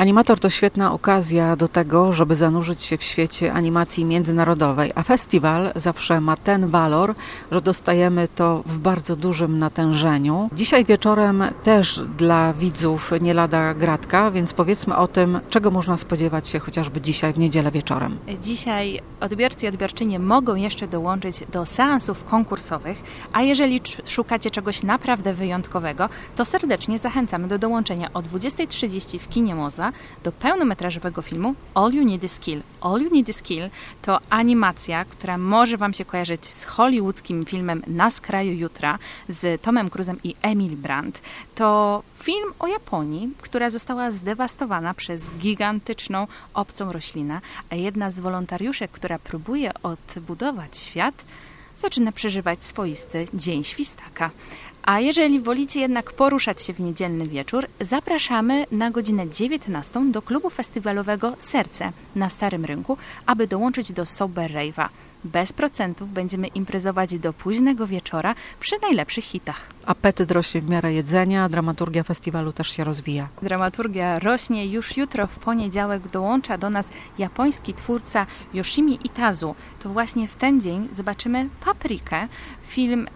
Animator to świetna okazja do tego, żeby zanurzyć się w świecie animacji międzynarodowej, a festiwal zawsze ma ten walor, że dostajemy to w bardzo dużym natężeniu. Dzisiaj wieczorem też dla widzów nie lada gratka, więc powiedzmy o tym, czego można spodziewać się chociażby dzisiaj w niedzielę wieczorem. Dzisiaj odbiorcy i odbiorczynie mogą jeszcze dołączyć do seansów konkursowych, a jeżeli szukacie czegoś naprawdę wyjątkowego, to serdecznie zachęcamy do dołączenia o 20:30 w kinie Moza do pełnometrażowego filmu All You Need Is Kill. All You Need Is Kill to animacja, która może Wam się kojarzyć z hollywoodzkim filmem Na skraju jutra z Tomem Cruise'em i Emily Blunt. To film o Japonii, która została zdewastowana przez gigantyczną obcą roślinę, a jedna z wolontariuszek, która próbuje odbudować świat, zaczyna przeżywać swoisty dzień świstaka. A jeżeli wolicie jednak poruszać się w niedzielny wieczór, zapraszamy na godzinę 19 do klubu festiwalowego Serce na Starym Rynku, aby dołączyć do Sober Rave'a. Bez procentów będziemy imprezować do późnego wieczora przy najlepszych hitach. Apetyt rośnie w miarę jedzenia, dramaturgia festiwalu też się rozwija. Dramaturgia rośnie. Już jutro w poniedziałek dołącza do nas japoński twórca Yoshimi Itazu. To właśnie w ten dzień zobaczymy Paprykę, film,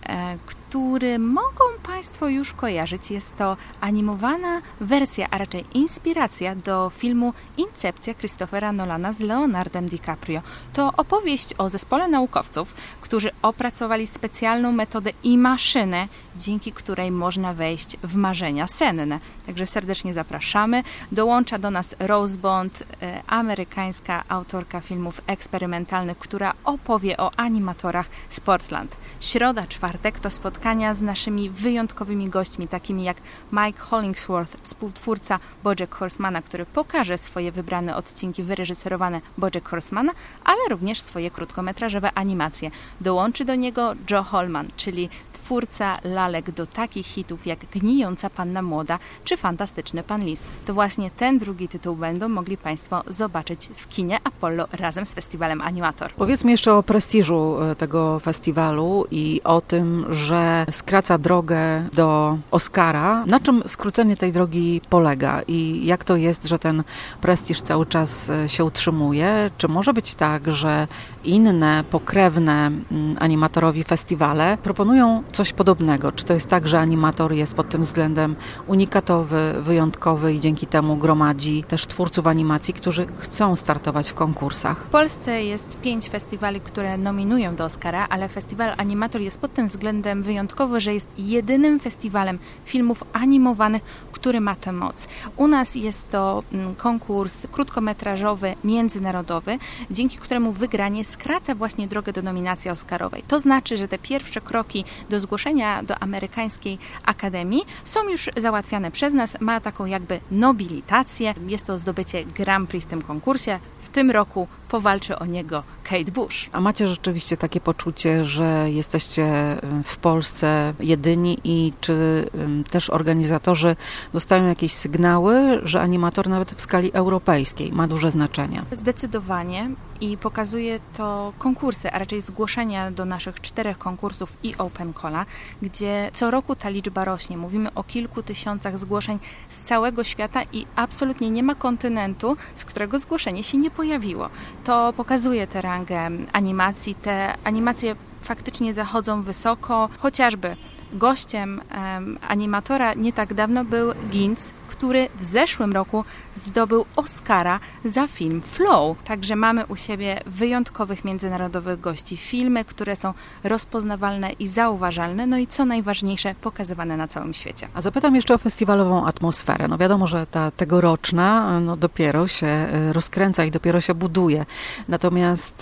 który mogą Państwo już kojarzyć. Jest to animowana wersja, a raczej inspiracja do filmu Incepcja Christophera Nolana z Leonardem DiCaprio. To opowieść o zespole naukowców, którzy opracowali specjalną metodę i maszynę, dzięki której można wejść w marzenia senne. Także serdecznie zapraszamy. Dołącza do nas Rose Bond, amerykańska autorka filmów eksperymentalnych, która opowie o animatorach z Portland. Środa, czwartek to spotkania z naszymi wyjątkowymi gośćmi, takimi jak Mike Hollingsworth, współtwórca BoJack Horsemana, który pokaże swoje wybrane odcinki wyreżyserowane BoJack Horsemana, ale również swoje krótkometrażowe animacje. Dołączy do niego Joe Holman, czyli twórca lalek do takich hitów jak Gnijąca Panna Młoda czy Fantastyczny Pan Lis. To właśnie ten drugi tytuł będą mogli Państwo zobaczyć w kinie Apollo razem z festiwalem Animator. Powiedzmy jeszcze o prestiżu tego festiwalu i o tym, że skraca drogę do Oscara. Na czym skrócenie tej drogi polega i jak to jest, że ten prestiż cały czas się utrzymuje? Czy może być tak, że inne pokrewne animatorowi festiwale proponują coś podobnego? Czy to jest tak, że animator jest pod tym względem unikatowy, wyjątkowy i dzięki temu gromadzi też twórców animacji, którzy chcą startować w konkursach? W Polsce jest 5 festiwali, które nominują do Oscara, ale festiwal Animator jest pod tym względem wyjątkowy, że jest jedynym festiwalem filmów animowanych, który ma tę moc. U nas jest to konkurs krótkometrażowy, międzynarodowy, dzięki któremu wygranie skraca właśnie drogę do nominacji oscarowej. To znaczy, że te pierwsze kroki do zgłoszenia do amerykańskiej akademii są już załatwiane przez nas. Ma taką jakby nobilitację. Jest to zdobycie Grand Prix w tym konkursie. W tym roku powalczy o niego Kate Bush. A macie rzeczywiście takie poczucie, że jesteście w Polsce jedyni i czy też organizatorzy dostają jakieś sygnały, że animator nawet w skali europejskiej ma duże znaczenie? Zdecydowanie i pokazuje to konkursy, a raczej zgłoszenia do naszych 4 konkursów i Open Calla, gdzie co roku ta liczba rośnie. Mówimy o kilku tysiącach zgłoszeń z całego świata i absolutnie nie ma kontynentu, z którego zgłoszenie się nie pojawiło. To pokazuje tę rangę animacji. Te animacje faktycznie zachodzą wysoko, chociażby gościem animatora nie tak dawno był Ginz, który w zeszłym roku zdobył Oscara za film Flow. Także mamy u siebie wyjątkowych międzynarodowych gości. Filmy, które są rozpoznawalne i zauważalne, no i co najważniejsze, pokazywane na całym świecie. A zapytam jeszcze o festiwalową atmosferę. No wiadomo, że ta tegoroczna dopiero się rozkręca i dopiero się buduje. Natomiast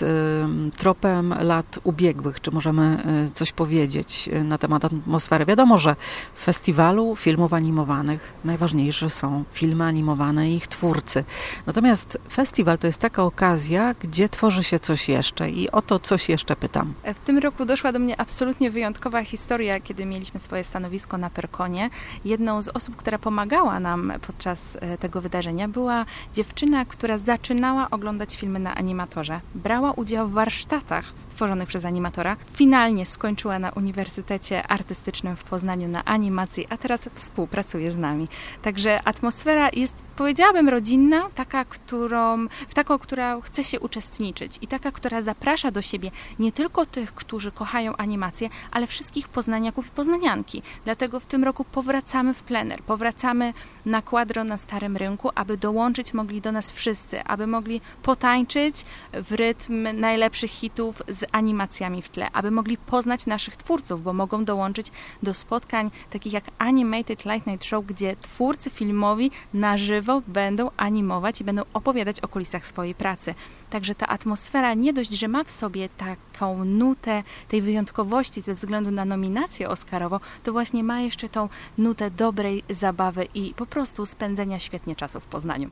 tropem lat ubiegłych, czy możemy coś powiedzieć na temat atmosfery? Wiadomo, że w festiwalu filmów animowanych najważniejsze są filmy animowane i ich twórcy. Natomiast festiwal to jest taka okazja, gdzie tworzy się coś jeszcze i o to coś jeszcze pytam. W tym roku doszła do mnie absolutnie wyjątkowa historia, kiedy mieliśmy swoje stanowisko na Perkonie. Jedną z osób, która pomagała nam podczas tego wydarzenia, była dziewczyna, która zaczynała oglądać filmy na animatorze. Brała udział w warsztatach stworzonych przez animatora. Finalnie skończyła na Uniwersytecie Artystycznym w Poznaniu na animacji, a teraz współpracuje z nami. Także atmosfera jest, powiedziałabym, rodzinna, taka, która chce się uczestniczyć i taka, która zaprasza do siebie nie tylko tych, którzy kochają animację, ale wszystkich poznaniaków i poznanianki. Dlatego w tym roku powracamy w plener, powracamy na Quadro na Starym Rynku, aby dołączyć mogli do nas wszyscy, aby mogli potańczyć w rytm najlepszych hitów z animacjami w tle, aby mogli poznać naszych twórców, bo mogą dołączyć do spotkań takich jak Animated Late Night Show, gdzie twórcy filmowi na żywo będą animować i będą opowiadać o kulisach swojej pracy. Także ta atmosfera nie dość, że ma w sobie taką nutę tej wyjątkowości ze względu na nominację oscarową, to właśnie ma jeszcze tą nutę dobrej zabawy i po prostu spędzenia świetnie czasu w Poznaniu.